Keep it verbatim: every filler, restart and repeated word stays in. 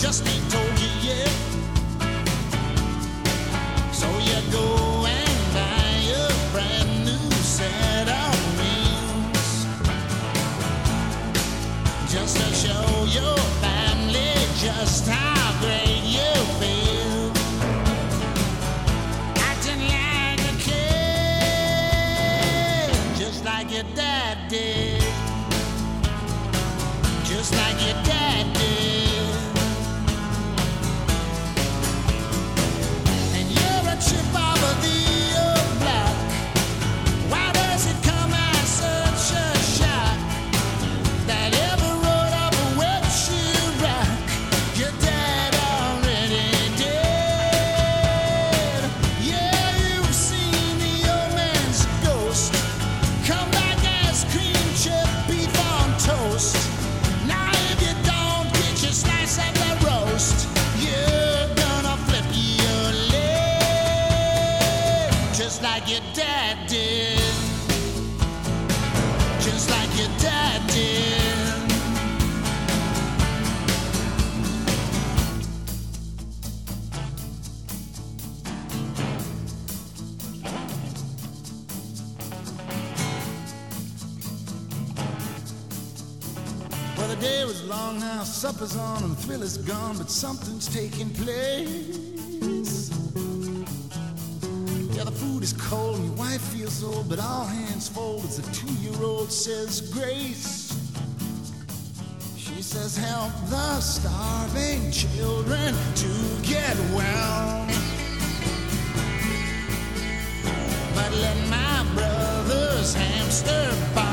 just ain't told you yet. So you go and buy a brand new set of wings, just to show your family just how great you feel. Acting like a kid, just like your dad did. Just like your dad did. And you're a chip of the old block. Why does it come as such a shock that every road up a wet shoe rock your dad already did? Yeah, you've seen the old man's ghost come back as cream chip beef on toast. Now if you don't get your slice of the roast, you're gonna flip your lid, just like your dad did. Just like your dad did. Well, the day was long now, supper's on and thrill is gone, but something's taking place. Yeah, the food is cold and your wife feels old, but all hands fold as the two-year-old says grace. She says, help the starving children to get well, but let my brother's hamster buy